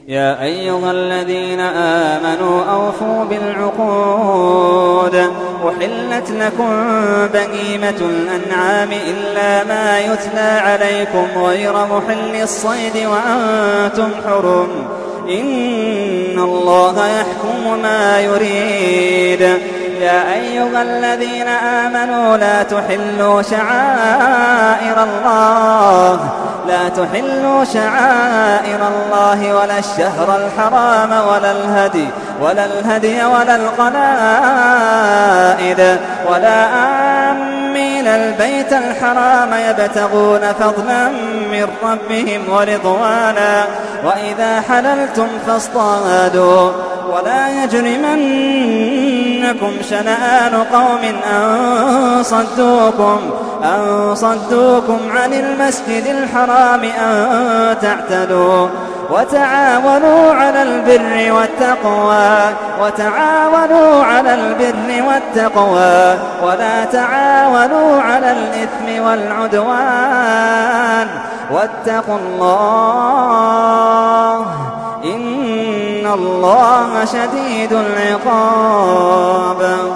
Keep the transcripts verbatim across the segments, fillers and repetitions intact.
يا أيها الذين آمنوا أوفوا بالعقود أحلت لكم بهيمة الأنعام إلا ما يتلى عليكم غير محل الصيد وأنتم حرم إن الله يحكم ما يريد. يا أيها الذين آمنوا لا تحلوا شعائر الله لا تحلوا شعائر الله ولا الشهر الحرام ولا الهدي ولا الهدي ولا القلائد ولا آمين البيت الحرام يبتغون فضلا من ربهم ورضوانا وإذا حللتم فاصطادوا ولا يجرمنكم شنآن قوم أن صدوكم أن صدوكم عن المسجد الحرام أن تعتدوا وتعاونوا على البر والتقوى وتعاونوا على البر والتقوى ولا تعاونوا على الإثم والعدوان واتقوا الله إن الله شديد العقاب.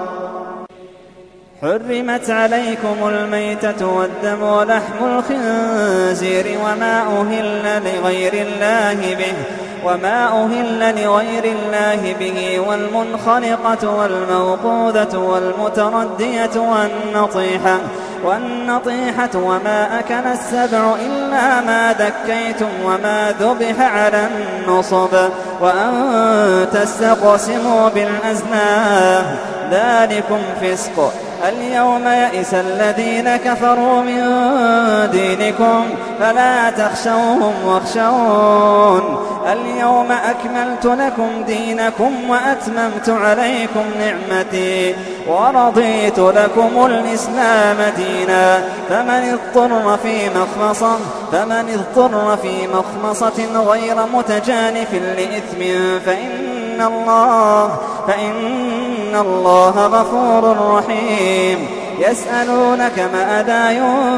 حرمت عليكم الميتة والدم ولحم الخنزير وما أهل لغير الله به وما أهل لغير الله به والمنخنقة والموقوذة والمتردية والنطيحة والنطيحة وما أكل السبع إلا ما ذكيتم وما ذبح على النصب وأن تستقسموا بالأزلام ذلكم فسق. اليوم يئس الذين كفروا من دينكم فلا تخشوهم واخشون اليوم أكملت لكم دينكم وأتممت عليكم نعمتي ورضيت لكم الإسلام دينا فمن اضطر في مخمصة فمن اضطر في مخمصة غير متجانف لإثم فإن الله فإن الله غفور رحيم. يسألونك ماذا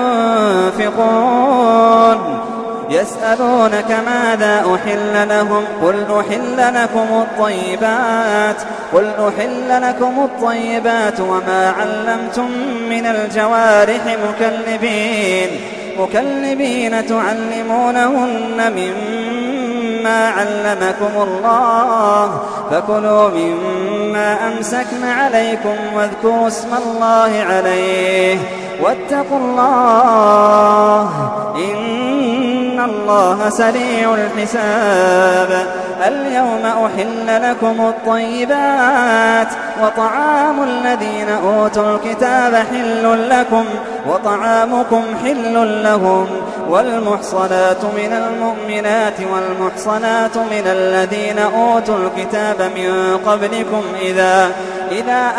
ينفقون يسألونك ماذا أحل لهم قل أحل لكم الطيبات قل أحل لكم الطيبات وما علمتم من الجوارح مكلبين مكلبين تعلمونهن مما علمكم الله فكلوا مما أمسكن عليكم واذكروا اسم الله عليه واتقوا الله إن الله سريع الحساب. اليوم أحل لكم الطيبات وطعام الذين أوتوا الكتاب حل لكم وطعامكم حل لهم والمحصنات من المؤمنات والمحصنات من الذين أوتوا الكتاب من قبلكم إذا إذا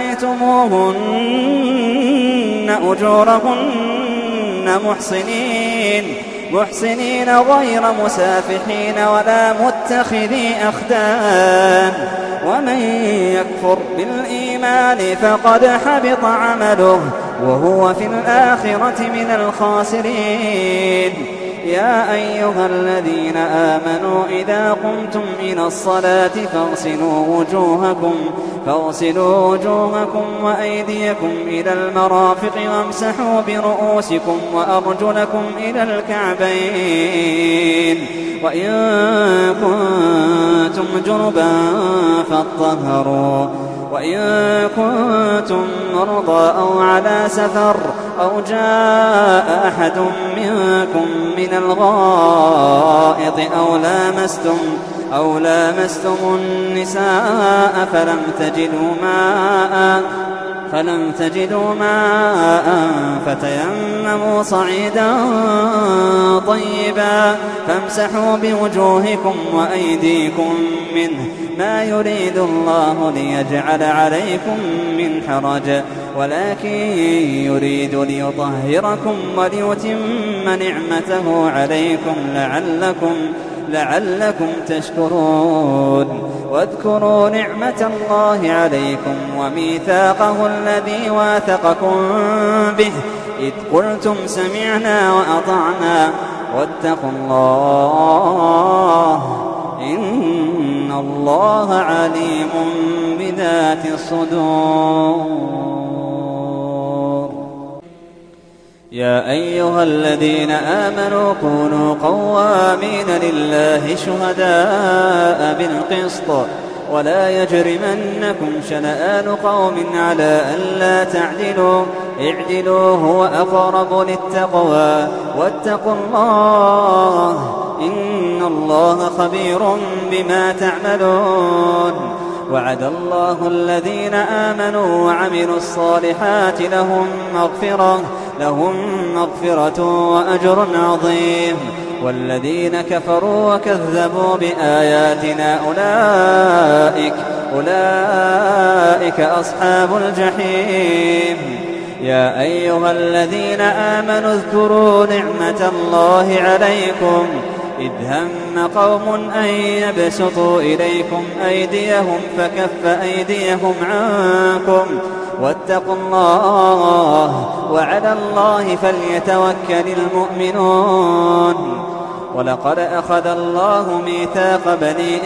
آتيتموهن أجورهن محصنين محسنين غير مسافحين ولا متخذي أخدان ومن يكفر بالإيمان فقد حبط عمله وهو في الآخرة من الخاسرين. يا أيها الذين آمنوا إذا قمتم إلى الصلاة فاغسلوا وجوهكم فاغسلوا وجوهكم وأيديكم إلى المرافق وامسحوا برؤوسكم وأرجلكم إلى الكعبين وإن كنتم جنبا فاطهروا وإن كنتم مرضى أو على سفر أو جاء أحد منكم من الغائط أو لامستم أو لامستم النساء فلم تجدوا ماء فلم تجدوا ماء فتيمموا صعيدا طيبا فامسحوا بوجوهكم وأيديكم منه ما يريد الله ليجعل عليكم من حرج ولكن يريد ليطهركم وليتم نعمته عليكم لعلكم لعلكم تشكرون. واذكروا نعمة الله عليكم وميثاقه الذي واثقكم به إذ قلتم سمعنا وأطعنا واتقوا الله ذات الصدور. يا أيها الذين آمنوا كونوا قوامين لله شهداء بالقسط ولا يجرمنكم شنآن قوم على ألا تعدلوا اعدلوا هو أقرب للتقوى واتقوا الله إن الله خبير بما تعملون. وعد الله الذين آمنوا وعملوا الصالحات لهم مغفرة لهم مغفرة وأجر عظيم. والذين كفروا وكذبوا بآياتنا أولئك أولئك أصحاب الجحيم. يا أيها الذين آمنوا اذكروا نعمة الله عليكم إذ هم قوم أن يبسطوا إليكم أيديهم فكف أيديهم عنكم واتقوا الله وعلى الله فليتوكل المؤمنون. ولقد أخذ الله ميثاق بني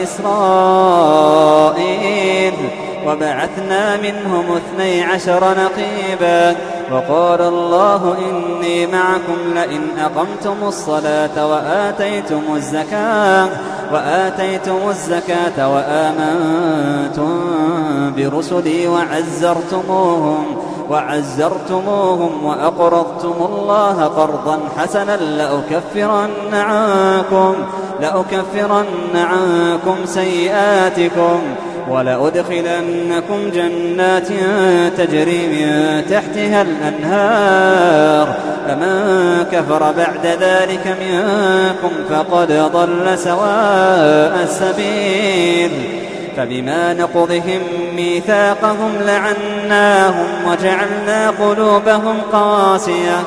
إسرائيل وبعثنا منهم اثني عشر نقيبا وقال الله إني معكم لئن أقمتم الصلاة وآتيتم الزكاة وآتيتم الزكاة وآمنتم برسلي وعزرتموهم وعزرتموهم وأقرضتم الله قرضا حسنا لأكفرن عنكم لأكفرن عنكم سيئاتكم ولأدخلنكم جنات تجري من تحتها الأنهار فمن كفر بعد ذلك منكم فقد ضل سواء السبيل. فبما نقضهم ميثاقهم لعناهم وجعلنا قلوبهم قاسية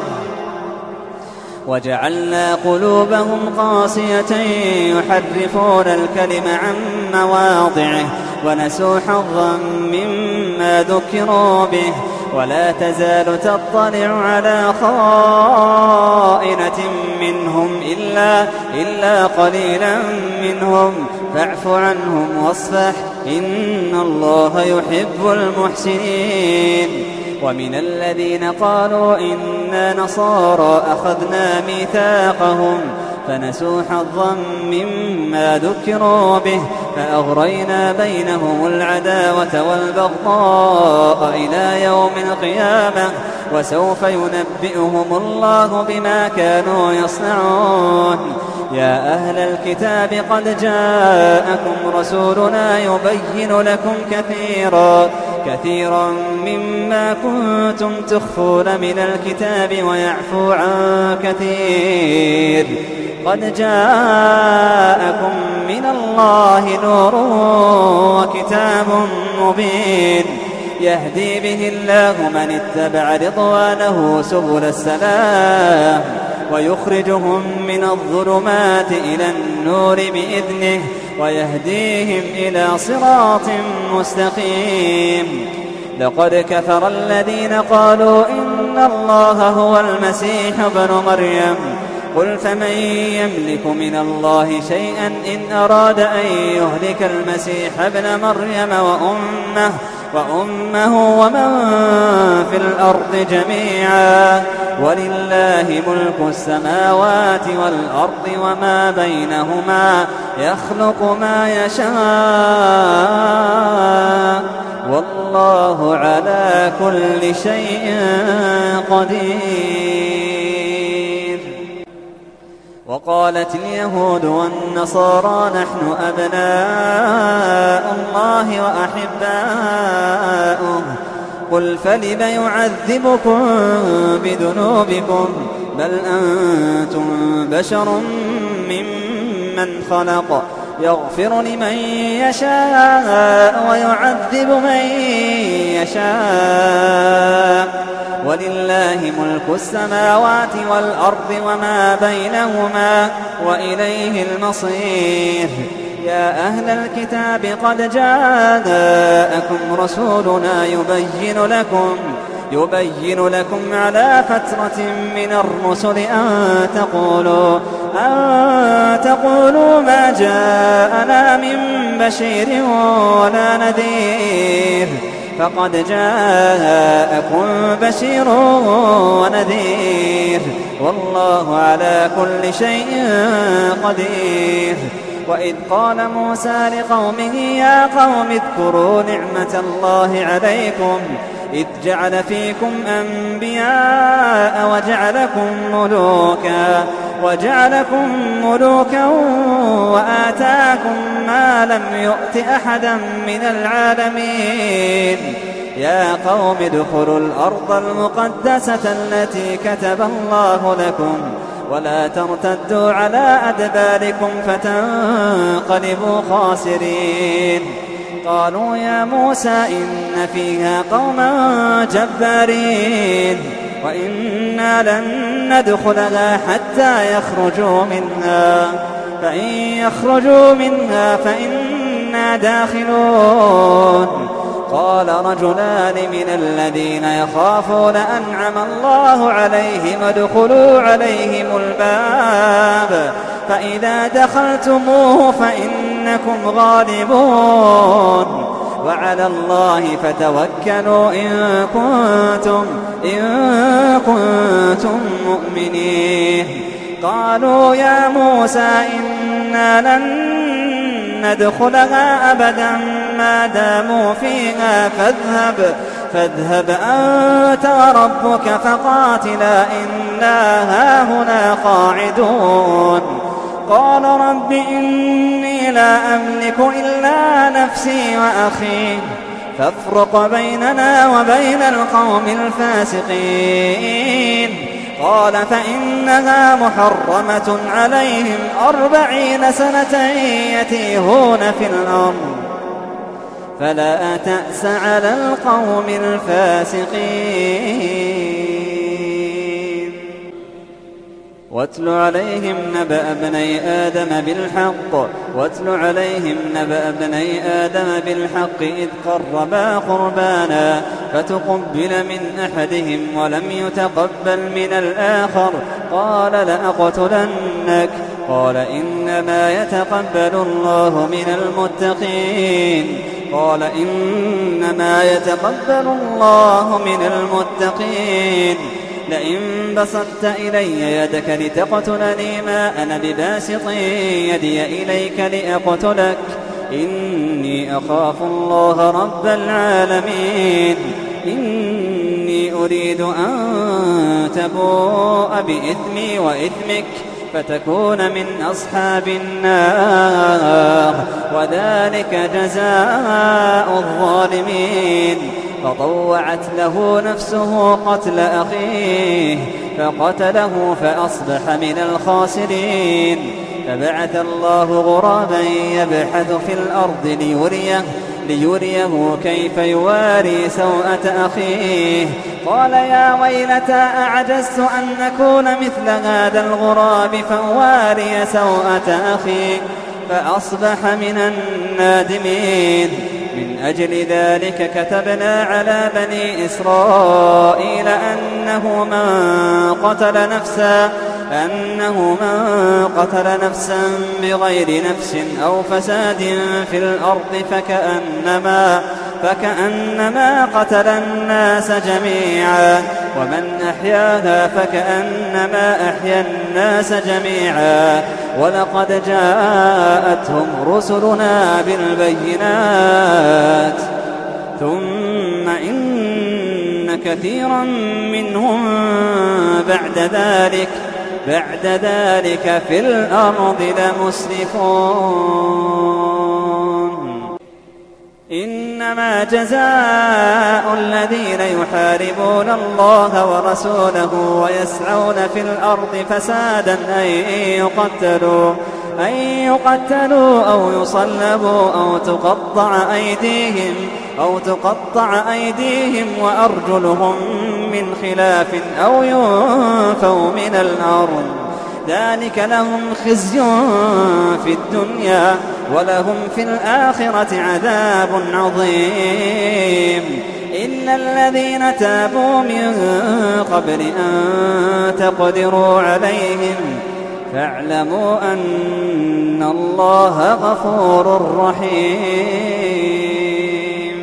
وجعلنا قلوبهم قاسية يحرفون الكلم عن مواضعه ونسوا حظا مما ذكروا به. ولا تزال تطلع على خائنة منهم إلا, إلا قليلا منهم فاعف عنهم واصفح إن الله يحب المحسنين. ومن الذين قالوا إنا نصارى أخذنا ميثاقهم فنسوا حظا مما ذكروا به فأغرينا بينهم العداوة والبغضاء إلى يوم القيامة وسوف ينبئهم الله بما كانوا يصنعون. يا أهل الكتاب قد جاءكم رسولنا يبين لكم كثيرا كثيرا مما كنتم تخفون من الكتاب ويعفو عن كثير. قد جاءكم من الله نور وكتاب مبين يهدي به الله من اتبع رضوانه سبل السلام ويخرجهم من الظلمات إلى النور بإذنه ويهديهم إلى صراط مستقيم. لقد كفر الذين قالوا إن الله هو المسيح ابن مريم قل فمن يملك من الله شيئا إن أراد أن يهلك المسيح ابن مريم وأمه, وأمه ومن في الأرض جميعا ولله ملك السماوات والأرض وما بينهما يخلق ما يشاء والله على كل شيء قدير. وقالت اليهود والنصارى نحن أبناء الله وأحباؤه قل فلم يعذبكم بذنوبكم بل أنتم بشر ممن خلق يغفر لمن يشاء ويعذب من يشاء ولله ملك السماوات والأرض وما بينهما وإليه المصير. يا أهل الكتاب قد جاءكم رسولنا يبين لكم يبين لكم على فترة من الرسل أن تقولوا أن تقولوا ما جاءنا من بشير ولا نذير فقد جاءكم بشير ونذير والله على كل شيء قدير. وإذ قال موسى لقومه يا قوم اذكروا نعمة الله عليكم إذ جعل فيكم أنبياء وجعلكم ملوكا وجعلكم ملوكا وآتاكم ما لم يؤت أحدا من العالمين. يا قوم ادخلوا الأرض المقدسة التي كتب الله لكم ولا ترتدوا على أدباركم فتنقلبوا خاسرين. قالوا يا موسى إن فيها قوما جبارين وإنا لن ندخلها حتى يخرجوا منها فإن يخرجوا منها فإنا داخلون. قال رجلان من الذين يخافون أنعم الله عليهم ادخلوا عليهم الباب فإذا دخلتموه فإنكم غالبون وعلى الله فتوكلوا إن كنتم, إن كنتم مؤمنين. قالوا يا موسى إنا لن ندخلها أبدا ما داموا فيها فاذهب, فاذهب أنت وربك فقاتلا إنا هاهنا قاعدون. قال رب إني لا أملك إلا نفسي وأخي فافرق بيننا وبين القوم الفاسقين. قال فإنها محرمة عليهم أربعين سنة يتيهون في الأرض فلا تأس على القوم الفاسقين. واتل عليهم نبأ ابني آدم بالحق واتل عليهم نبأ ابني آدم بالحق إذ قربا قربانا فتقبل من أحدهم ولم يتقبل من الآخر قال لأقتلنك. قال إنما يتقبل الله من المتقين. قال إنما يتقبل الله من المتقين. لئن بسطت إلي يدك لتقتلني ما أنا بباسط يدي إليك لأقتلك إني أخاف الله رب العالمين. إني أريد أن تبوء بإثمي وإثمك فتكون من أصحاب النار وذلك جزاء الظالمين. فطوعت له نفسه قتل أخيه فقتله فأصبح من الخاسرين. فبعث الله غرابا يبحث في الأرض ليريه, ليريه كيف يواري سوءة أخيه. قال يا ويلتى أعجزت أن أكون مثل هذا الغراب فأواري سوءة أخي فأصبح من النادمين. من أجل ذلك كتبنا على بني إسرائيل أنه من قتل نفسا أنه من قتل نفسا بغير نفس أو فساد في الأرض فكأنما, فكأنما قتل الناس جميعا ومن أحياها فكأنما أحيا الناس جميعا. ولقد جاءتهم رسلنا بالبينات ثم إن كثيرا منهم بعد ذلك بعد ذلك في الأرض لمسرفون. إنما جزاء الذين يحاربون الله ورسوله ويسعون في الأرض فسادا أن يقتلوا, أن يقتلوا أو يصلبوا أو تقطع أيديهم أو تقطع أيديهم وأرجلهم من خلاف أو ينفوا من الأرض. ذلك لهم خزي في الدنيا ولهم في الآخرة عذاب عظيم. إلا الذين تابوا من قبل أن تقدروا عليهم فاعلموا أن الله غفور رحيم.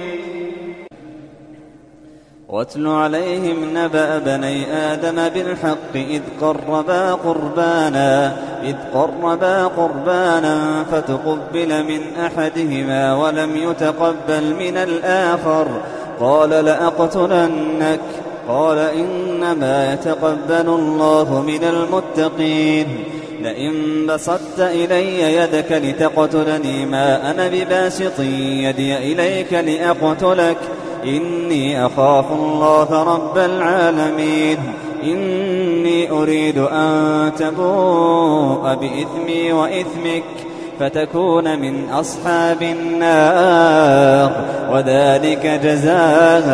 واتل عليهم نبأ بني آدم بالحق إذ قربا قربانا إذ قربا قربانا فتقبل من أحدهما ولم يتقبل من الآخر قال لأقتلنك قال إنما يتقبل الله من المتقين. لئن بسطت إلي يدك لتقتلني ما أنا بباسط يدي إليك لأقتلك إني أخاف الله رب العالمين. إني أريد أن تبوء بإثمي وإثمك فتكون من أصحاب النار وذلك جزاء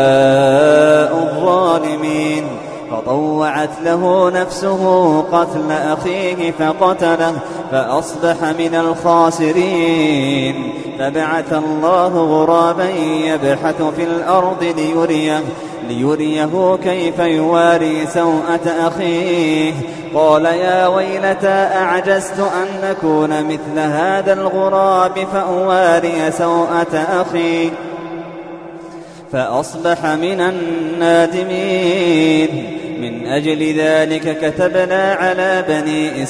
الظالمين. فطوعت له نفسه قتل أخيه فقتله فأصبح من الخاسرين. فبعث الله غرابا يبحث في الأرض ليريه, ليريه كيف يواري سوءة أخيه قال يا ويلتى أعجزت أن أكون مثل هذا الغراب فأواري سوءة أخي فأصبح من النادمين. من أجل ذلك كتبنا على بني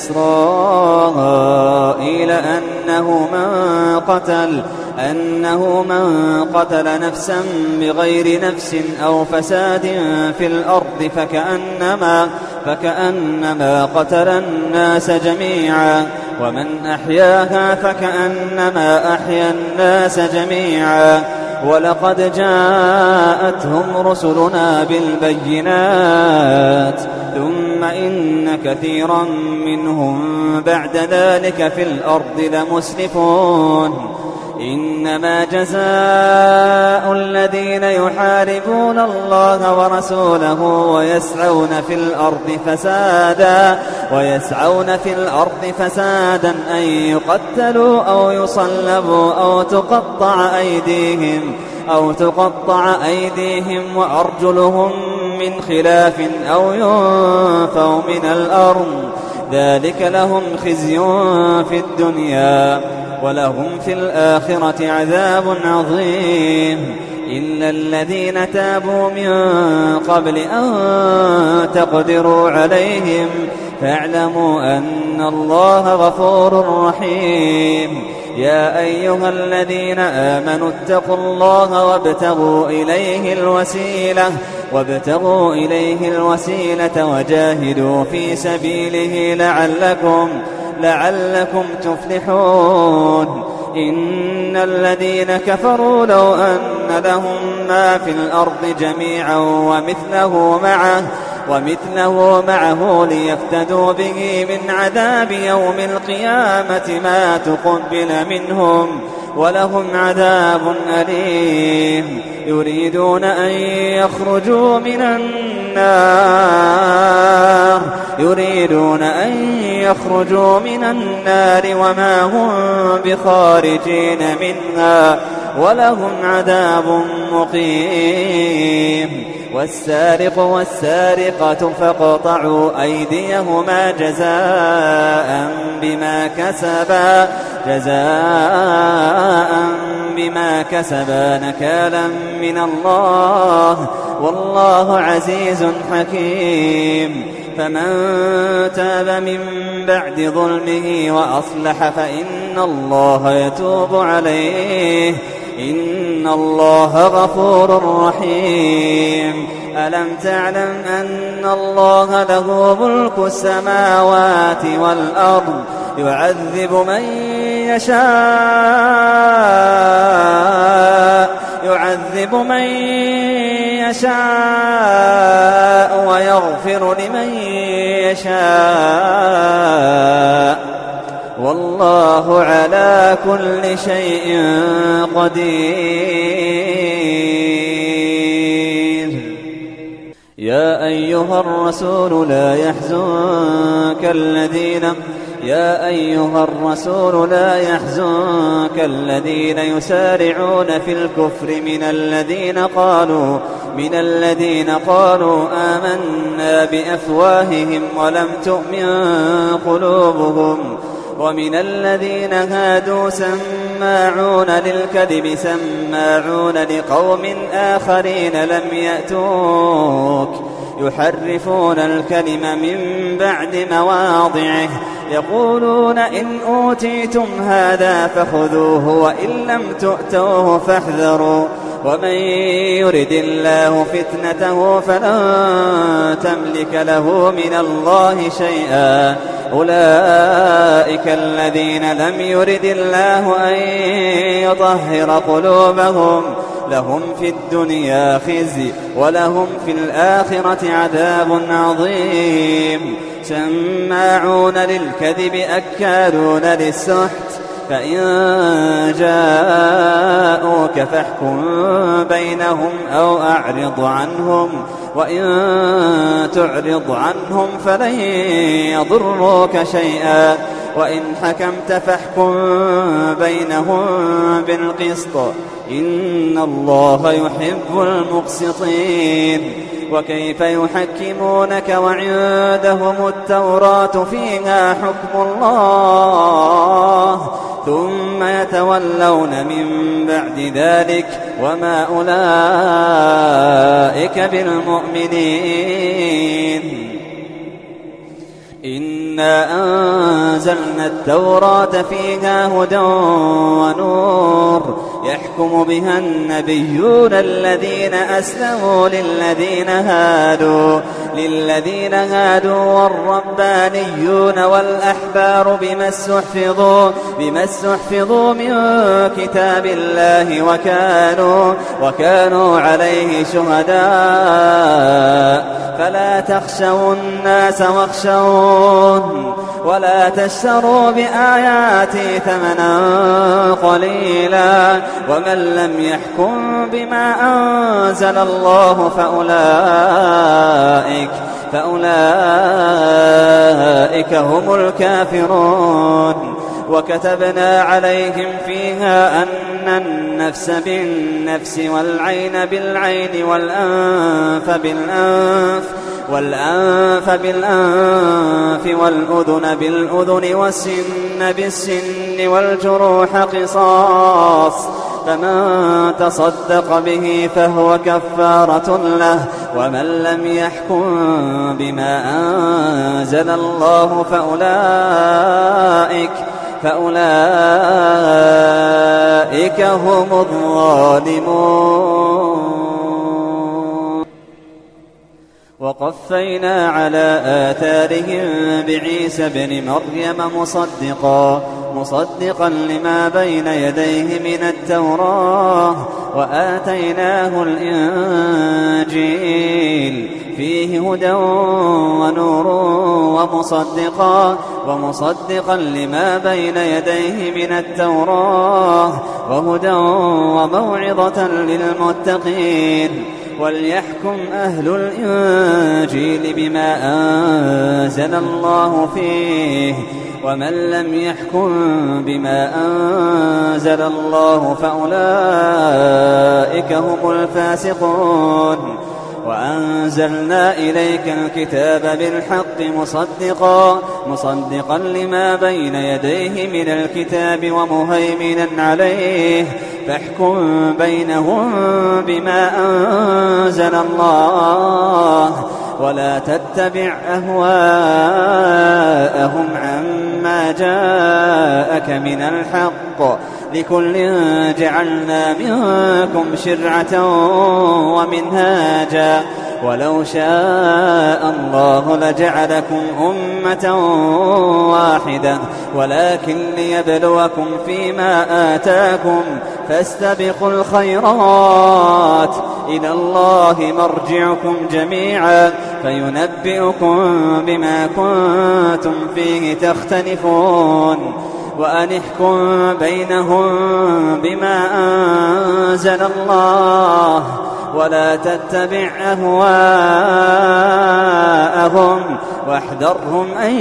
إسرائيل أنه من قتل أنه من قتل نفسا بغير نفس أو فساد في الأرض فكأنما, فكأنما قتل الناس جميعا ومن أحياها فكأنما أحيا الناس جميعا. ولقد جاءتهم رسلنا بالبينات ثم إن كثيرا منهم بعد ذلك في الأرض لمسرفون. إنما جزاء الذين يحاربون الله ورسوله ويسعون في الأرض فسادا ويسعون في الأرض فسادا أن يقتلوا أو يصلبوا أو تقطع أيديهم أو تقطع أيديهم وأرجلهم من خلاف أو ينفوا من الأرض ذلك لهم خزي في الدنيا ولهم في الآخرة عذاب عظيم. إلا الذين تابوا من قبل أن تقدروا عليهم فاعلموا أن الله غفور رحيم. يا أيها الذين آمنوا اتقوا الله وابتغوا إليه الوسيلة وابتغوا إليه الوسيلة وجاهدوا في سبيله لعلكم لعلكم تفلحون. إن الذين كفروا لو أن لهم ما في الأرض جميعا ومثله معه ومثله معه ليفتدوا به من عذاب يوم القيامة ما تقبل منهم ولهم عذاب أليم. يريدون أن يخرجوا من النار يريدون أن يخرجوا من النار وما هم بخارجين منها ولهم عذاب مقيم. والسارق والسارقة فاقطعوا أيديهما جزاء بما كسبا جزاء بما كسبا نكالا من الله والله عزيز حكيم. فمن تاب من بعد ظلمه وأصلح فإن الله يتوب عليه إن الله غفور رحيم. ألم تعلم أن الله له ملك السماوات والأرض يعذب من يشاء يعذب من يشاء ويغفر لمن يشاء والله على كل شيء قدير. يا أيها الرسول لا يحزنك الذين يا أيها الرسول لا يحزنك الذين يسارعون في الكفر من الذين قالوا من الذين قالوا آمنا بأفواههم ولم تؤمن قلوبهم ومن الذين هادوا سماعون للكذب سماعون لقوم آخرين لم يأتوك يحرفون الكلم من بعد مواضعه يقولون إن أوتيتم هذا فخذوه وإن لم تؤتوه فاحذروا ومن يرد الله فتنته فلن تملك له من الله شيئا أولئك الذين لم يرد الله أن يطهر قلوبهم لهم في الدنيا خزي ولهم في الآخرة عذاب عظيم سماعون للكذب أكالون للسحت فإن جاءوك فاحكم بينهم أو أعرض عنهم وإن تعرض عنهم فلن يضروك شيئا وإن حكمت فاحكم بينهم بالقسط إن الله يحب المقسطين وكيف يحكمونك وعندهم التوراة فيها حكم الله ثم يتولون من بعد ذلك وما أولئك بالمؤمنين إنا أنزلنا التوراة فيها هدى ونور يحكم بها النبيون الذين أسلموا للذين هادوا للذين هادوا والربانيون والأحبار بما استحفظوا بما استحفظوا من كتاب الله وكانوا وكانوا عليه شهداء فلا تخشوا الناس واخشون ولا تشتروا بآياتي ثمنا قليلا ومن لم يحكم بما أنزل الله فأولئك فأولئك هم الكافرون وكتبنا عليهم فيها أن النفس بالنفس والعين بالعين والأنف بالأنف والأنف بالأنف والأذن بالأذن والسن بالسن والجروح قصاص فمن تصدق به فهو كفارة له ومن لم يحكم بما أنزل الله فأولئك فأولئك هم الظالمون وقفينا على آثارهم بعيسى بن مريم مصدقا مصدقا لما بين يديه من التوراة وآتيناه الإنجيل فيه هدى ونور ومصدقا ومصدقا لما بين يديه من التوراة وهدى وموعظة للمتقين وليحكم أهل الإنجيل بما أنزل الله فيه ومن لم يحكم بما أنزل الله فأولئك هم الفاسقون وأنزلنا إليك الكتاب بالحق مصدقا مصدقا لما بين يديه من الكتاب ومهيمنا عليه فاحكم بينهم بما أنزل الله ولا تتبع أهواءهم عما جاءك من الحق لكل جعلنا منكم شرعة ومنهاجا ولو شاء الله لجعلكم أمة واحدة ولكن ليبلوكم فيما آتاكم فاستبقوا الخيرات إلى الله مرجعكم جميعا فينبئكم بما كنتم فيه تختلفون وأن احكم بينهم بما أنزل الله ولا تتبع أهواءهم واحذرهم أن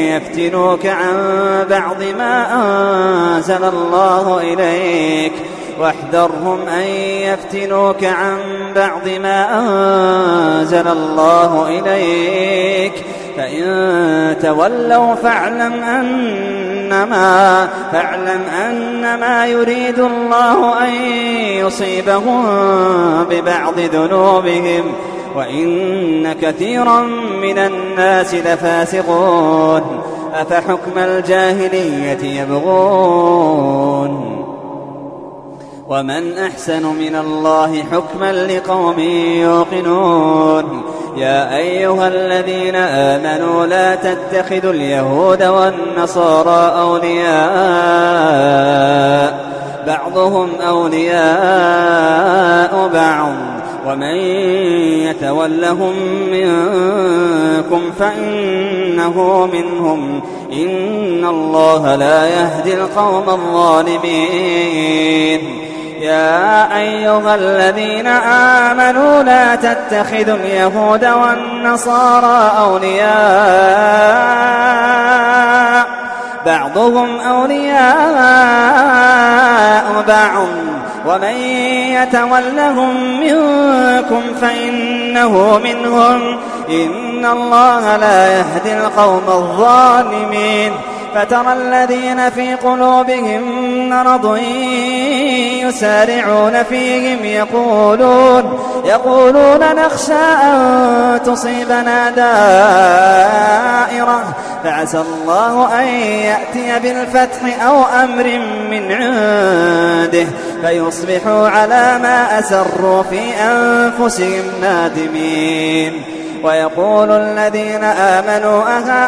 يفتنوك عن بعض ما أنزل الله إليك واحذرهم أن يفتنوك عن بعض ما أنزل الله إليك فإن تولوا فاعلم أنما, فاعلم أنما يريد الله أن يصيبهم ببعض ذنوبهم وإن كثيرا من الناس لفاسقون أفحكم الجاهلية يبغون ومن أحسن من الله حكما لقوم يوقنون يا أيها الذين آمنوا لا تتخذوا اليهود والنصارى أولياء بعضهم أولياء بعض ومن يتولهم منكم فإنه منهم إن الله لا يهدي القوم الظالمين يا أيها الذين آمنوا لا تتخذوا اليهود والنصارى أولياء بعضهم أولياء بعض ومن يتولهم منكم فإنه منهم إن الله لا يهدي القوم الظالمين فترى الذين في قلوبهم مرض يسارعون فيهم يقولون, يقولون نخشى أن تصيبنا دائرة فعسى الله أن يأتي بالفتح أو أمر من عنده فيصبحوا على ما أسروا في أنفسهم نادمين ويقول الذين آمنوا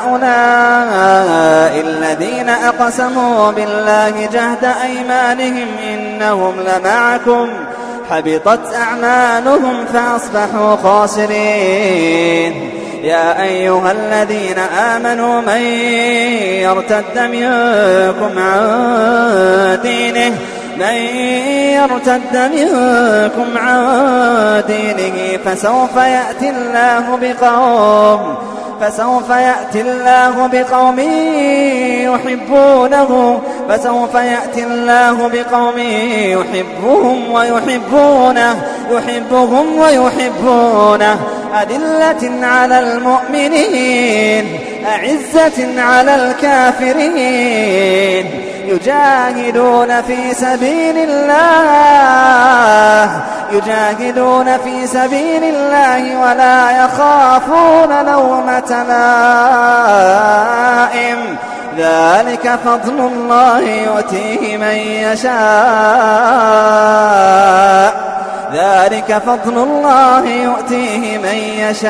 أهؤلاء الذين أقسموا بالله جهد أيمانهم إنهم لمعكم حبطت أعمالهم فأصبحوا خاسرين يا أيها الذين آمنوا من يرتد منكم عن دينه من يرتد منكم عن دينه فسوف يأتي الله بقوم فسوف يأتي الله بقوم يحبونه فسوف يأتي الله بقوم يحبهم ويحبونه يحبهم ويحبونه أذلة على المؤمنين أعزة على الكافرين يجاهدون في سبيل الله يجاهدون في سبيل الله ولا يخافون لومة لائم ذلك فضل الله يؤتيه من يشاء ذلك فضل الله يؤتيه من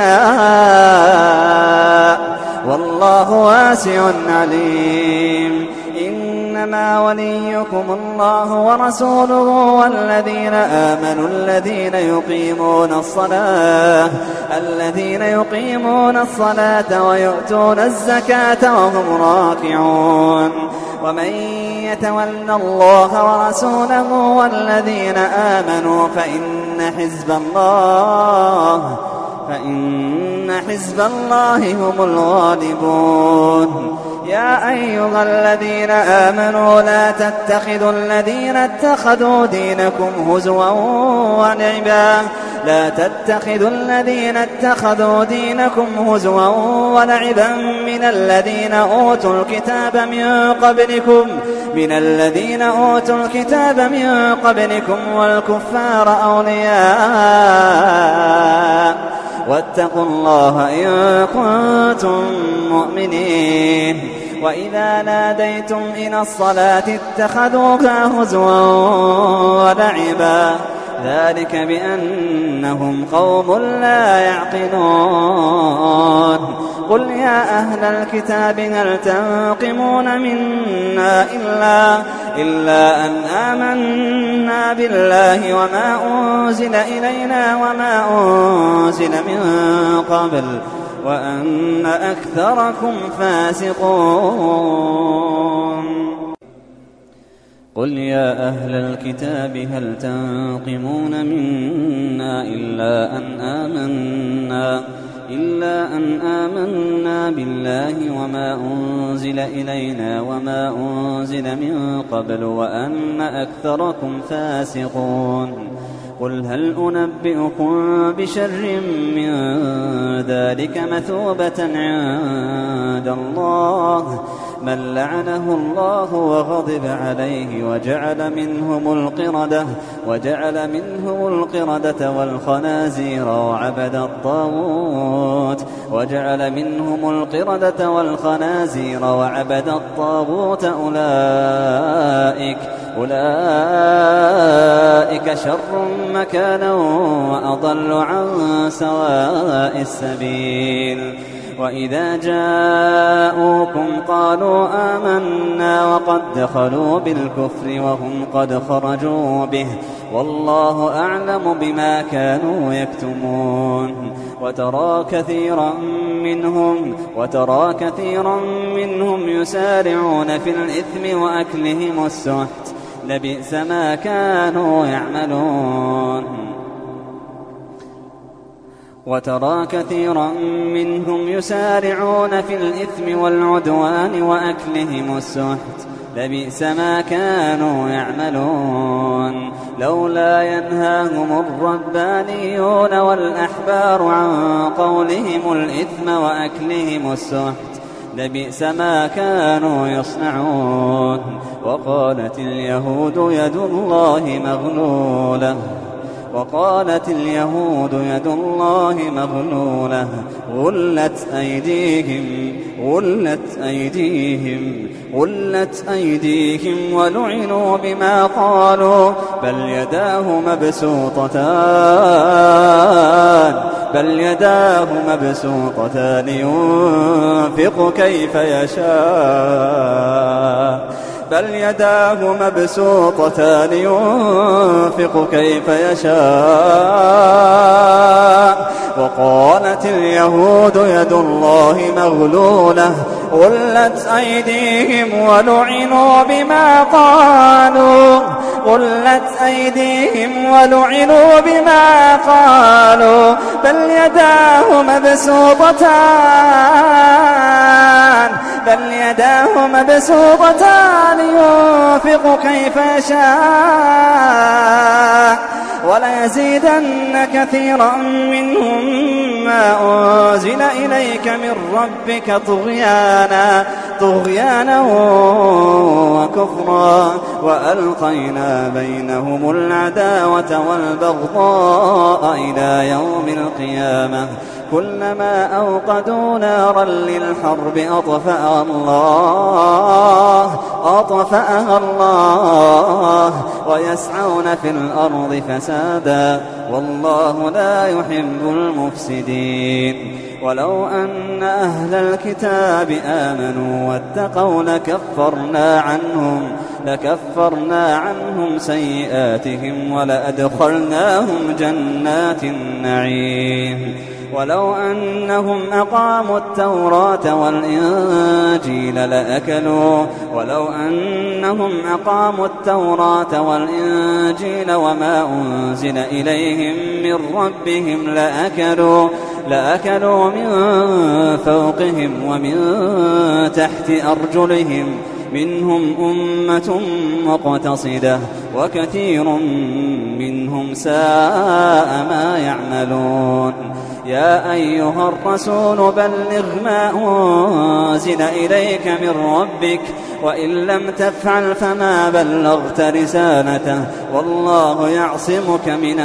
يشاء والله واسع عليم إنما وليكم الله ورسوله والذين آمنوا الذين يقيمون الصلاة الذين يقيمون الصلاة ويؤتون الزكاة وهم راكعون ومن يتول الله ورسوله والذين آمنوا فإن حزب الله فإن حزب الله هم الغالبون يا أيها الذين آمنوا لا تتخذوا الذين اتخذوا دينكم هزوا ولعبا لا تتخذوا الذين اتخذوا دينكم هزوا ولعبا من الذين أوتوا الكتاب من قبلكم من الذين أوتوا الكتاب من قبلكم والكفار أولياء واتقوا الله إن كنتم مؤمنين وإذا ناديتم إلى الصلاة اتخذوها هزوا ولعبا ذلك بأنهم قوم لا يعقلون قل يا أهل الكتاب هل تنقمون منا إلا, إلا أن آمنا بالله وما أنزل إلينا وما أنزل من قبل وأن أكثركم فاسقون قل يا أهل الكتاب هل تنقمون منا إلا أن آمنا إلا أن آمنا بالله وما أنزل إلينا وما أنزل من قبل وأن أكثركم فاسقون قل هل أنبئكم بشر من ذلك مثوبة عند الله من لعنه الله وغضب عليه وجعل منهم القردة وجعل منهم القردة والخنازير وعبد الطاغوت وجعل منهم القردة والخنازير وعبد الطاغوت أولئك أولئك شر مكانا وأضل عن سواء السبيل وإذا جاءوكم قالوا آمنا وقد دخلوا بالكفر وهم قد خرجوا به والله أعلم بما كانوا يكتمون وترى كثيرا منهم وترى كثيرا منهم يسارعون في الإثم وأكلهم السحت لبئس ما كانوا يعملون وترى كثيرا منهم يسارعون في الإثم والعدوان وأكلهم السحت لبئس ما كانوا يعملون لولا ينهاهم الربانيون والأحبار عن قولهم الإثم وأكلهم السحت لبئس ما كانوا يصنعون وقالت اليهود يد الله مغلولة وقالت اليهود يد الله مغلولة غلت أيديهم غلت أيديهم غلت أيديهم ولعنوا بما قالوا بل يداه مبسوطتان بل يداه مبسوطتان ينفق كيف يشاء بل يداه مبسوطتان ينفق كيف يشاء وقالت اليهود يد الله مغلولة غلت أيديهم ولعنوا بما قالوا غلت أيديهم ولعنوا بما قالوا بل يداه مبسوطتان بل يداه مبسوطتان ينفق كيف يشاء وليزيدن كثيرا منهم ما أنزل إليك من ربك طغيانا طغيانا وكفرا وألقينا بينهم العداوة والبغضاء إلى يوم القيامة كلما أوقدوا نارا للحرب أطفأها الله أطفأها الله ويسعون في الأرض فسادا والله لا يحب المفسدين ولو أن أهل الكتاب آمنوا واتقوا لكفرنا عنهم لكفرنا عنهم سيئاتهم ولأدخلناهم جنات النعيم ولو أنهم أقاموا التوراة والإنجيل لأكلوا ولو أنهم أقاموا التوراة والإنجيل وما أنزل إليهم من ربهم لأكلوا لأكلوا من فوقهم ومن تحت أرجلهم منهم أمة مقتصدة وكثير منهم ساء ما يعملون يا أيها الرسول بلغ ما أنزل إليك من ربك وإن لم تفعل فما بلغت رسالته والله يعصمك من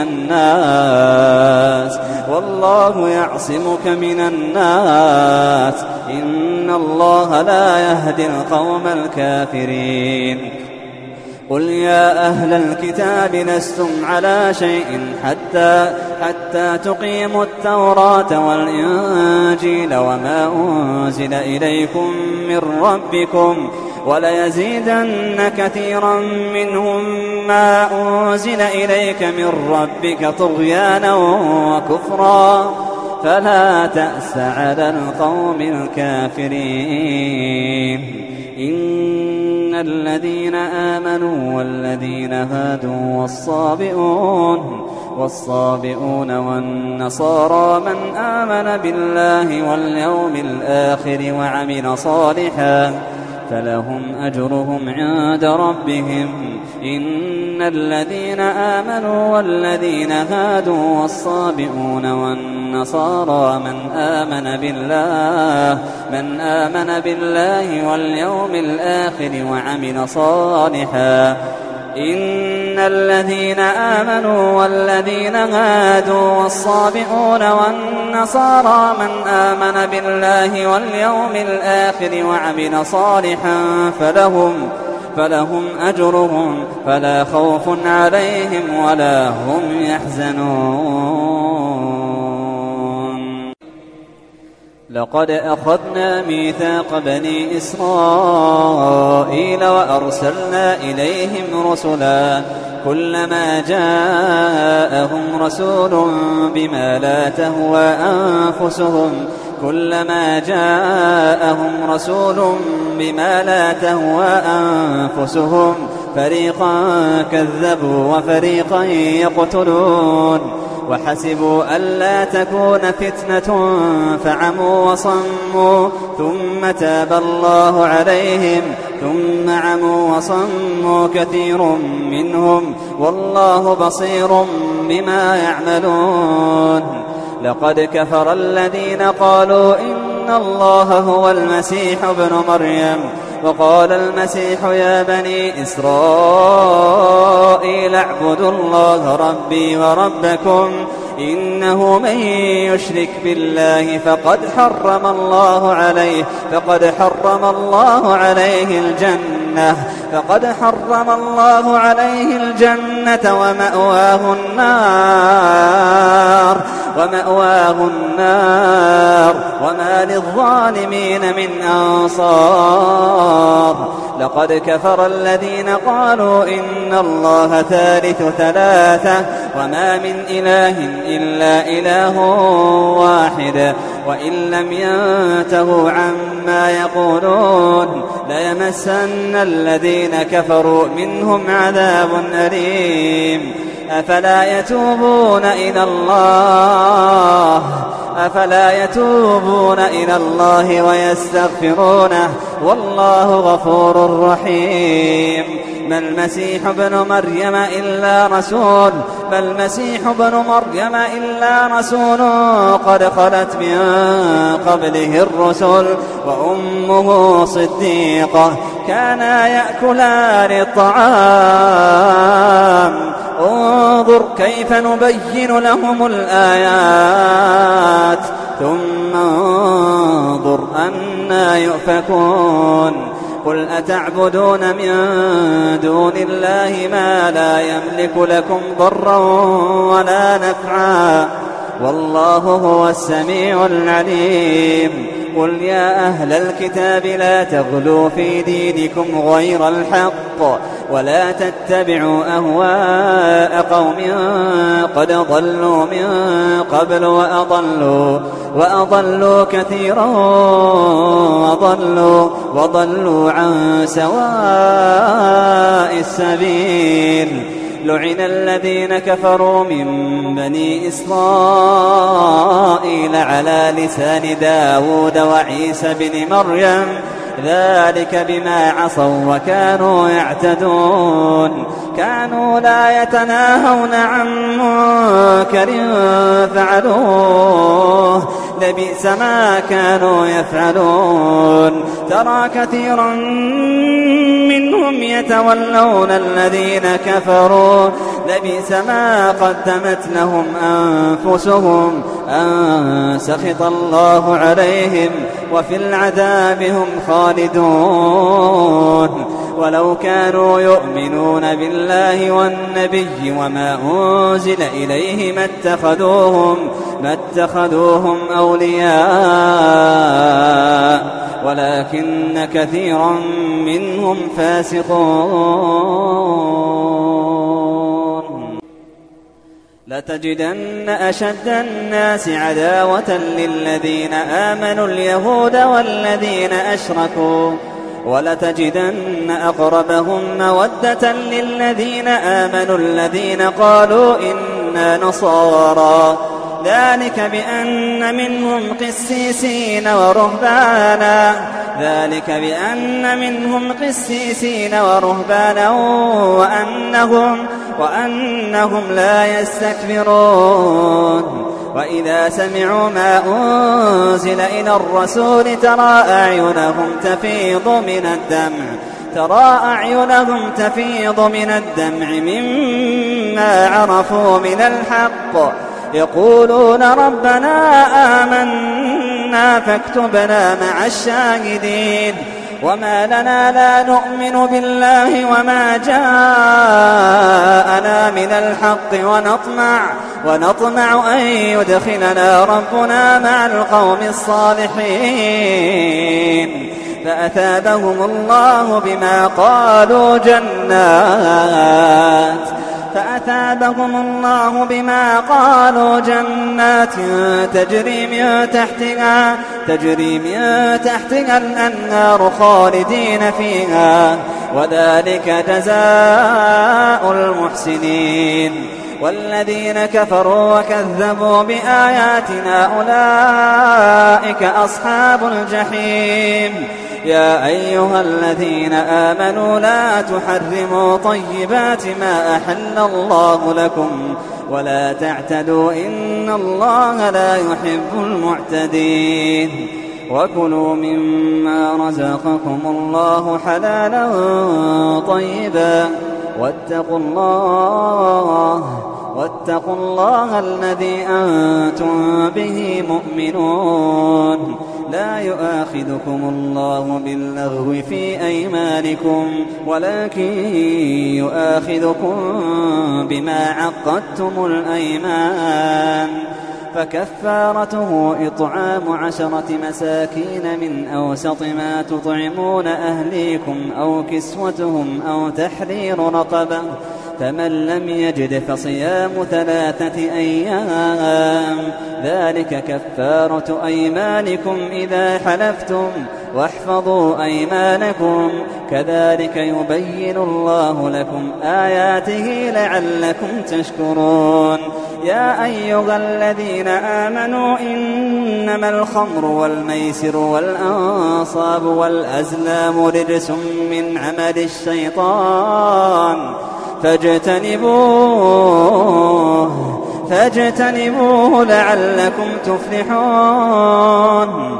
الناس والله يعصمك من الناس إن الله لا يهدي القوم الكافرين قل يا أهل الكتاب لستم على شيء حتى حتى تقيموا التوراة والإنجيل وما أنزل إليكم من ربكم وليزيدن كثيرا منهم ما أنزل إليك من ربك طغيانا وكفرا فلا تأس على القوم الكافرين إن إن الذين آمنوا والذين هادوا والصابئون والصابئون والنصارى من آمن بالله واليوم الآخر وعمل صالحا فلهم أجرهم عند ربهم إن الذين آمنوا والذين هادوا والصابئون والنصارى من آمن بالله من آمن بالله واليوم الآخر وعمل صالحا إن الذين آمنوا والذين هادوا والصابئون والنصارى من آمن بالله واليوم الآخر وعمل صالحا فلهم فلهم أجرهم فلا خوف عليهم ولا هم يحزنون. لقد أخذنا ميثاق بني إسرائيل وأرسلنا إليهم رسلا كلما جاءهم رسول بما لا تهوى أنفسهم كلما جاءهم رسول بما لا تهوى أنفسهم فريقا كذبوا وفريقا يقتلون وحسبوا ألا تكون فتنة فعموا وصموا ثم تاب الله عليهم ثم عموا وصموا كثير منهم والله بصير بما يعملون. لقد كفر الذين قالوا إن الله هو المسيح ابن مريم وقال المسيح يا بني إسرائيل اعبدوا الله ربي وربكم إنه من يشرك بالله فقد حرم الله عليه فقد حرم الله عليه الجنة فقد حرم الله عليه الجنة ومأواه النار ومأواه النار وما للظالمين من أنصار. لقد كفر الذين قالوا إن الله ثالث ثلاثة وما من إله إلا إله واحد وإن لم ينتهوا عما يقولون ليمسن الذين كفروا منهم عذاب أليم. أفلا يتوبون إلى الله أفلا يتوبون إلى الله ويستغفرونه والله غفور رحيم. ما المسيح ابن مريم إلا رسول ما المسيح ابن مريم إلا رسول قد خلت من قبله الرسل وأمه صديقة كانا يأكلان الطعام انظر كيف نبين لهم الآيات ثم انظر أنا يؤفكون. قل أتعبدون من دون الله ما لا يملك لكم ضرا ولا نفعا والله هو السميع العليم. قل يا أهل الكتاب لا تغلوا في دينكم غير الحق ولا تتبعوا أهواء قوم قد ضلوا من قبل وأضلوا, وأضلوا كثيرا وضلوا, وضلوا عن سواء السبيل. لعن الذين كفروا من بني إسرائيل على لسان داود وعيسى بن مريم ذلك بما عصوا وكانوا يعتدون. كانوا لا يتناهون عن منكر فعلوه لبئس ما كانوا يفعلون. ترى كثيرا منهم يتولون الذين كفروا لبئس ما قدمت لهم أنفسهم أن سخط الله عليهم وفي العذاب هم خالدون. ولو كانوا يؤمنون بالله والنبي وما أنزل إليه ما اتخذوهم, ما اتخذوهم أولياء ولكن كثيرا منهم فاسقون. لتجدن أشد الناس عداوة للذين آمنوا اليهود والذين أشركوا ولتجدن أقربهم مودة للذين آمنوا الذين قالوا إنا نصارى ذلك بأن منهم قسيسين ورهبانا ذلك بأن منهم قسيسين ورهبانا وأنهم, وأنهم لا يستكبرون وإذا سمعوا ما أنزل إلى الرسول ترى أعينهم تفيض من الدمع ترى أعينهم تفيض من الدمع مما عرفوا من الحق يقولون ربنا آمنا فاكتبنا مع الشاهدين وما لنا لا نؤمن بالله وما جاءنا من الحق ونطمع, ونطمع أن يدخلنا ربنا مع القوم الصالحين فأثابهم الله بما قالوا جنات فأثابهم الله بما قالوا جنات تجري من تحتها تجري من تحتها الأنهار خالدين فيها وذلك جزاء المحسنين والذين كفروا وكذبوا بآياتنا أولئك أصحاب الجحيم يا أيها الذين آمنوا لا تحرموا طيبات ما أحل الله لكم ولا تعتدوا إن الله لا يحب المعتدين وكلوا مما رزقكم الله حلالا طيبا واتقوا الله واتقوا الله الذي أنتم به مؤمنون لا يؤاخذكم الله باللغو في أيمانكم ولكن يؤاخذكم بما عقدتم الأيمان فكفارته إطعام عشرة مساكين من أوسط ما تطعمون أهليكم أو كسوتهم أو تحرير رقبة فمن لم يجد فصيام ثلاثة أيام ذلك كفارة أيمانكم إذا حلفتم واحفظوا أيمانكم كذلك يبين الله لكم آياته لعلكم تشكرون يا أيها الذين آمنوا إنما الخمر والميسر والأنصاب والأزلام رجس من عمل الشيطان فاجتنبوه فاجتنبوه لعلكم تفلحون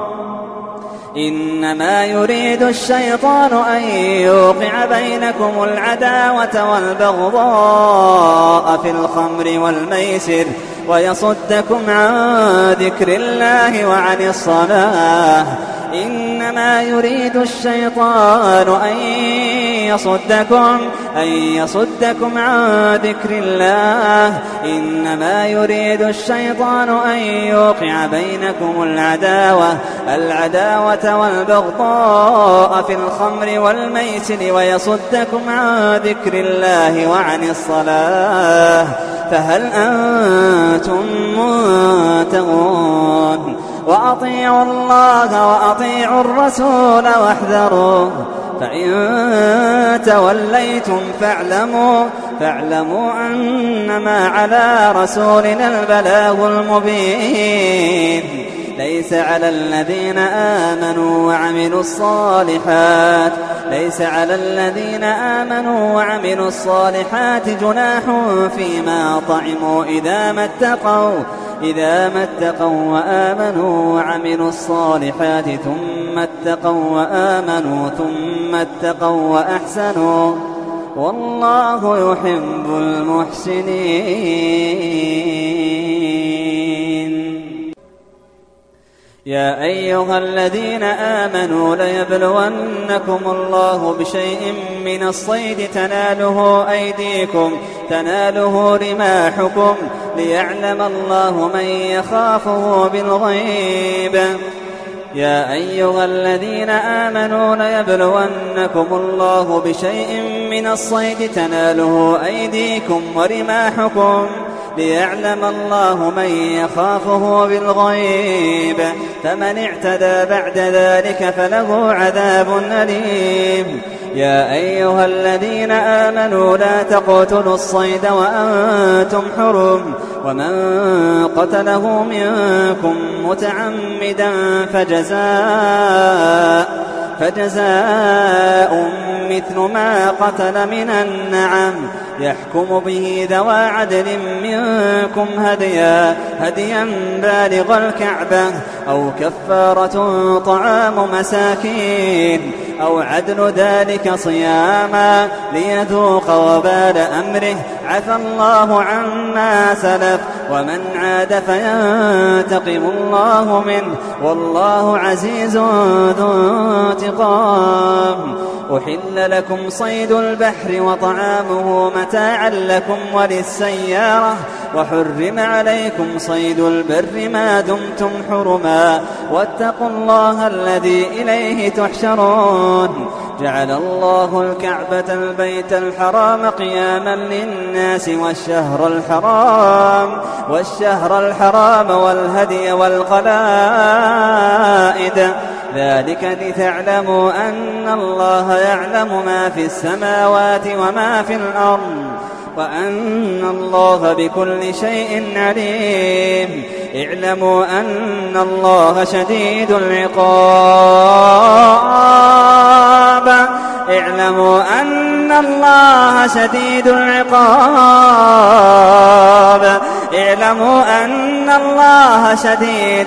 إنما يريد الشيطان أن يوقع بينكم العداوة والبغضاء في الخمر والميسر ويصدكم عن ذكر الله وعن الصلاة إنما يريد الشيطان أن يصدكم أن يصدكم عن ذكر الله إنما يريد الشيطان أن يوقع بينكم العداوة العداوة والبغضاء في الخمر والميسر ويصدكم عن ذكر الله وعن الصلاة فهل أنتم منتهون وأطيعوا الله وأطيعوا الرسول واحذروا فإن توليتم فاعلموا فاعلموا أنما على رسولنا البلاغ المبين ليس على الذين آمنوا وعملوا الصالحات ليس على الذين آمنوا وعملوا الصالحات جناح فيما طعموا إذا ما اتقوا إذا ما اتقوا وآمنوا وعملوا الصالحات ثم اتقوا وآمنوا ثم اتقوا وأحسنوا والله يحب المحسنين يا أيها الذين آمنوا ليبلونكم الله بشيء من الصيد تناله أيديكم تناله رماحكم ليعلم الله من يخافه بالغيب يا أيها الذين آمنوا ليبلونكم الله بشيء من الصيد تناله أيديكم ورماحكم ليعلم الله من يخافه بالغيب، فمن اعتدى بعد ذلك فله عذاب أليم. يا أيها الذين آمنوا لا تقتلوا الصيد وأنتم حرم، ومن قتله منكم متعمدا فجزاء فجزاء مثل ما قتل من النعم يحكم به ذوى عدل منكم هديا هديا بالغ الكعبة أو كفارة طعام مساكين أو عدل ذلك صياما ليذوق وبال أمره، عفى الله عما سلف ومن عاد فينتقم الله منه، والله عزيز ذو انتقام. أحل لكم صيد البحر وطعامه متاعا لكم وللسيارة، وحرم عليكم صيد البر ما دمتم حرما، واتقوا الله الذي إليه تحشرون. جعل الله الكعبة البيت الحرام قياما للناس والشهر الحرام والشهر الحرام والهدي والقلائد، ذلك لتعلموا أن الله يعلم ما في السماوات وما في الأرض، وأن الله بكل شيء عليم. اعلموا أن الله شديد العقاب اعلموا أن الله شديد العقاب اعلموا أن الله شديد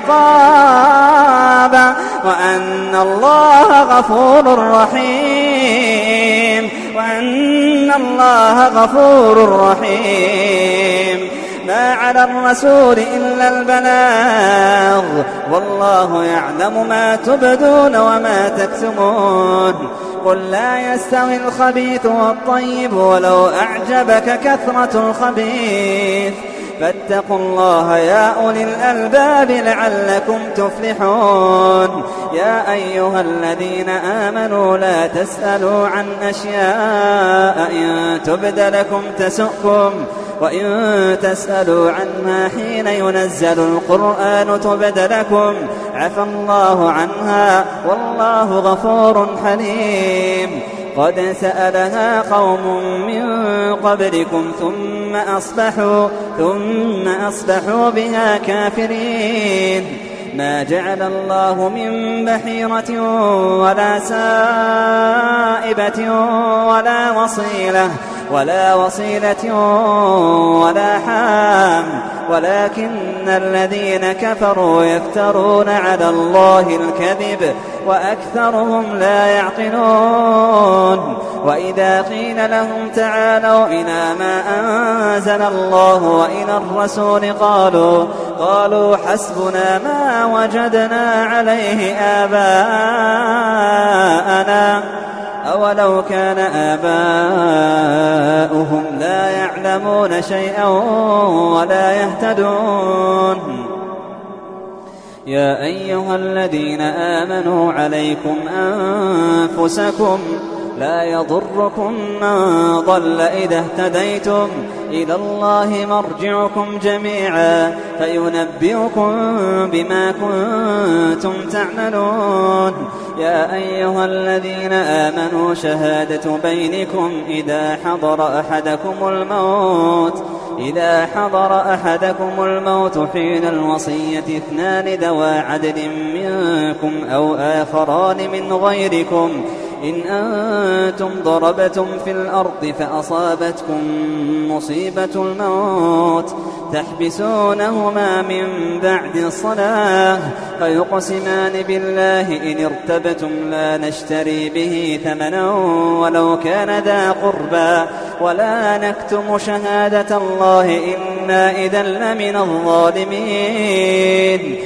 العقاب وأن الله غفور رحيم وأن الله غفور رحيم. ما على الرسول إلا البلاغ، والله يعلم ما تبدون وما تكتمون. قل لا يستوي الخبيث والطيب ولو أعجبك كثرة الخبيث، فاتقوا الله يا أولي الألباب لعلكم تفلحون. يا أيها الذين آمنوا لا تسألوا عن أشياء إن تبد لكم تسؤكم، وإن تسألوا عنها حين ينزل القرآن تبد لكم عفى الله عنها، والله غفور حليم. قد سألها قوم من قبلكم ثم أصبحوا, ثم أصبحوا بها كافرين. ما جعل الله من بحيرة ولا سائبة ولا وصيلة ولا وصيلة ولا حام، ولكن الذين كفروا يفترون على الله الكذب وأكثرهم لا يعقلون. وإذا قيل لهم تعالوا إلى ما أنزل الله وإلى الرسول قالوا قالوا حسبنا ما وجدنا عليه آباءنا، أولو كان آباؤهم لا يعلمون شيئا ولا يهتدون. يا أيها الذين آمنوا عليكم أنفسكم لا يضركم من ضل إذا اهتديتم، إلى الله مرجعكم جميعا فينبئكم بما كنتم تعملون. يا أيها الذين آمنوا شهادة بينكم إذا حضر أحدكم الموت إذا حضر أحدكم الموت حين الوصية اثنان ذوى عدل منكم أو آخران من غيركم إن أنتم ضربتم في الأرض فأصابتكم مصيبة الموت تحبسونهما من بعد الصلاة فيقسمان بالله إن ارتبتم لا نشتري به ثمنا ولو كان ذا قربى ولا نكتم شهادة الله إنا إذا لمن الظالمين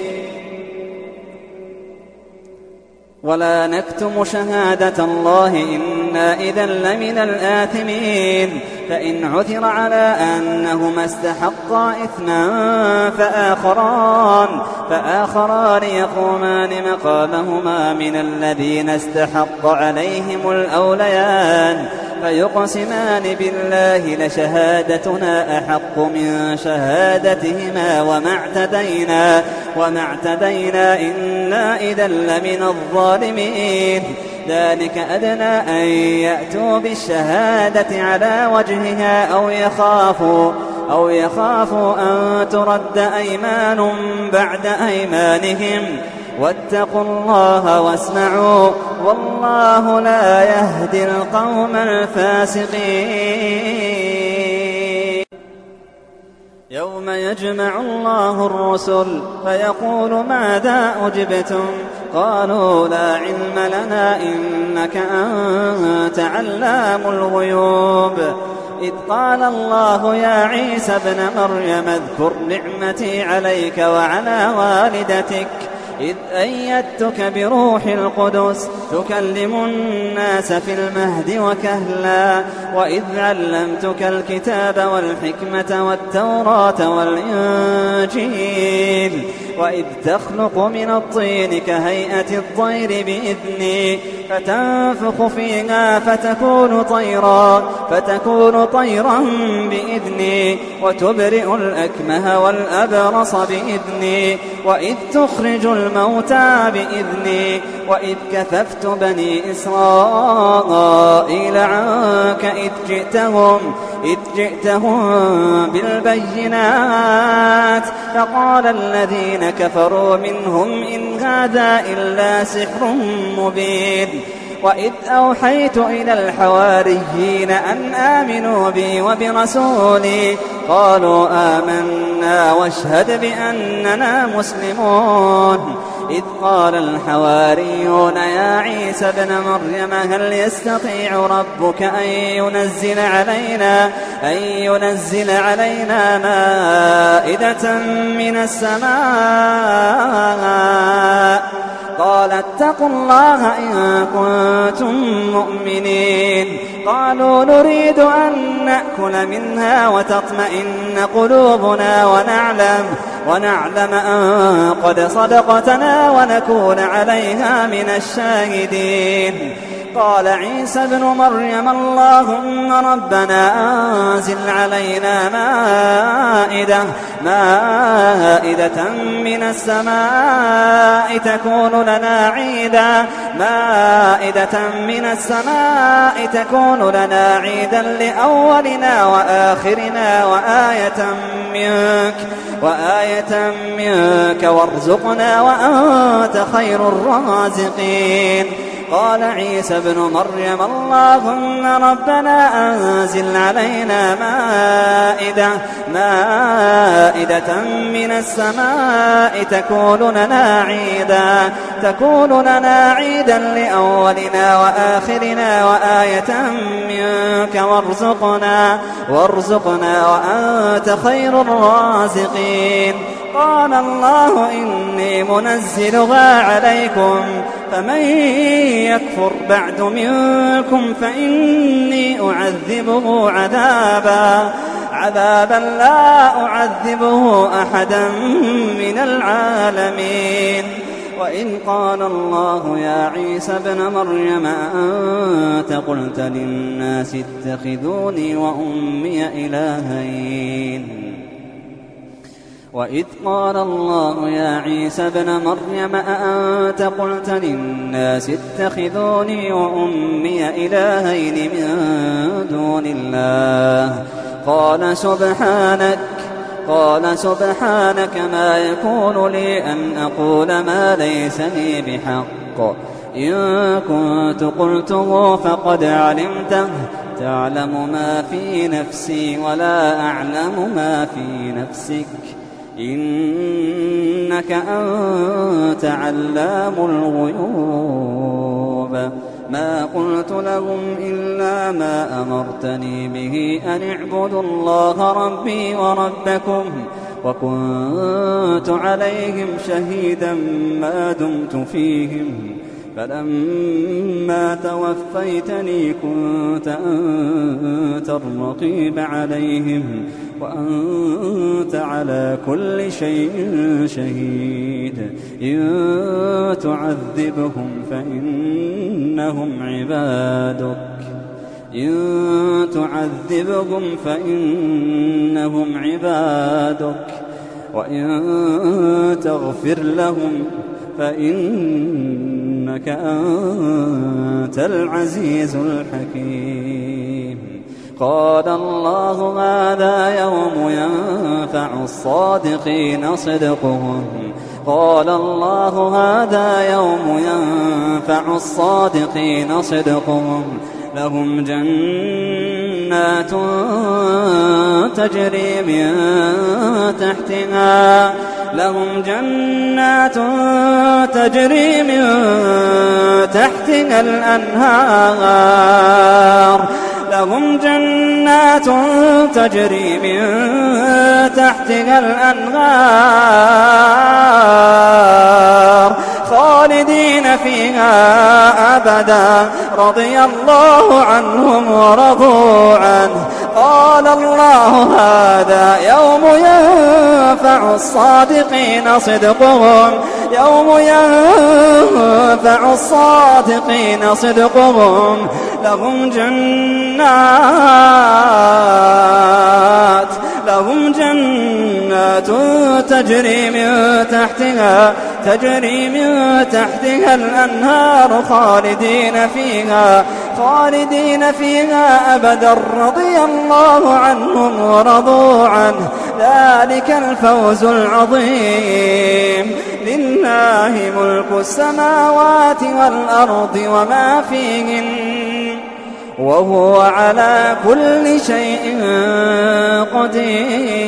ولا نكتم شهادة الله إنا إذا لمن الآثمين. فإن عثر على أنهما استحقا إثما فآخران, فآخران يقومان مقامهما من الذين استحق عليهم الأوليان فيقسمان بالله لشهادتنا أحق من شهادتهما وما اعتدينا, وما اعتدينا إنا إذا لمن الظالمين. ذلك أدنى أن يأتوا بالشهادة على وجهها أو يخافوا أو يخافوا أن ترد أيمان بعد أيمانهم. واتقوا الله واسمعوا والله لا يهدي القوم الفاسقين. يوم يجمع الله الرسل فيقول ماذا أجبتم؟ قالوا لا علم لنا إنك أنت علام الغيوب. إذ قال الله يا عيسى ابن مريم اذكر نعمتي عليك وعلى والدتك إذ أيدتك بروح القدس تكلم الناس في المهد وكهلا وإذ علمتك الكتاب والحكمة والتوراة والإنجيل وإذ تخلق من الطين كهيئة الطير بإذني فتنفخ فيها فتكون طيرا فتكون طيرا بإذني وتبرئ الأكمه والأبرص بإذني وإذ تخرج الموتى بإذني وإذ كففت بني إسرائيل عنك إذ جئتهم إذ جئتهم بالبينات فقال الذين كفروا منهم إن هذا إلا سحر مبين. وإذ أوحيت إلى الحواريين أن آمنوا بي وبرسولي قالوا آمنا واشهد بأننا مسلمون. إذ قال الحواريون يا عيسى ابن مريم هل يستطيع ربك أن ينزل علينا أن ينزل علينا مائدة من السماء؟ قال اتقوا الله إن كنتم مؤمنين. قالوا نريد أن نأكل منها وتطمئن قلوبنا ونعلم ونعلم أن قد صدقتنا ونكون عليها من الشاهدين. قال عيسى ابن مريم اللهم ربنا أنزل علينا مائدة مائدة من السماء تكون لنا عيدا مائدة من السماء تكون لنا عيدا لأولنا وآخرنا وآية منك وآية منك وارزقنا وأنت خير الرازقين. قال عيسى ابن مريم اللهم ربنا أنزل علينا مائدة مائدة من السماء تكون لنا عيدا تكون لنا عيدا لأولنا وآخرنا وآية منك وارزقنا وارزقنا وأنت خير الرازقين. قال الله إني منزلها عليكم فمن يكفر بعد منكم فإني أعذبه عذابا عذابا لا أعذبه أحدا من العالمين. وإن قال الله يا عيسى ابن مريم أنت قلت للناس اتخذوني وأمي إلهين وإذ قال الله يا عيسى ابن مريم أأنت قلت للناس اتخذوني وأمي إلهين من دون الله قال سبحانك قال سبحانك ما يكون لي أن أقول ما ليس لي بحق إن كنت قلته فقد علمته تعلم ما في نفسي ولا أعلم ما في نفسك إنك أنت علام الغيوب. ما قلت لهم إلا ما أمرتني به أن اعبدوا الله ربي وربكم وكنت عليهم شهيدا ما دمت فيهم فلما توفيتني كنت أنت الرقيب عليهم وأنت على كل شيء شهيد. إن تعذبهم فإنهم عبادك إن تعذبهم فإنهم عبادك وإن تغفر لهم فإنك أنت العزيز الحكيم. قال الله هذا يوم ينفع الصادقين صدقهم قال الله هذا يوم ينفع الصادقين صدقهم لهم جنات تجري من تحتها لهم جنات تجري من تحتها الأنهار لهم جنات تجري من تحتها الأنهار خالدين فيها أبدا رضي الله عنهم ورضوا عنه. قال الله هذا يوم ينفع الصادقين صدقهم يوم ينفع الصادقين صدقهم لهم جنات لهم جنات تجري من تحتها تجري من تحتها الأنهار خالدين فيها خالدين فيها أبدا رضي الله عنهم ورضوا عنه ذلك الفوز العظيم. لله ملك السماوات والأرض وما فيهن وهو على كل شيء قدير.